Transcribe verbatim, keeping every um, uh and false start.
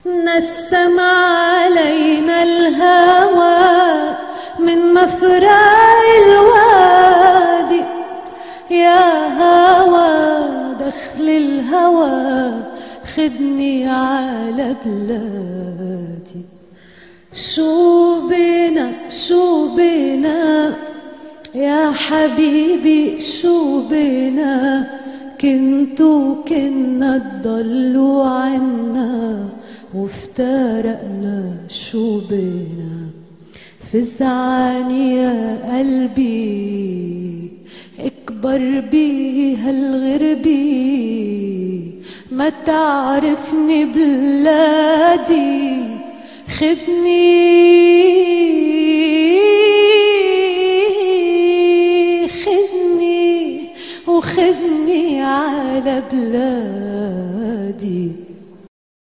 نسم علينا الهوى من مفرع الوادي، يا هوى دخل الهوى خدني على بلادي. شو بنا شو بنا يا حبيبي، شو بنا كنتوا كنا تضلوا عنا وافترقنا، شو بنا فزعني يا قلبي اكبر بي هالغربي، ما تعرفني بلادي خدني خدني وخدني على بلادي.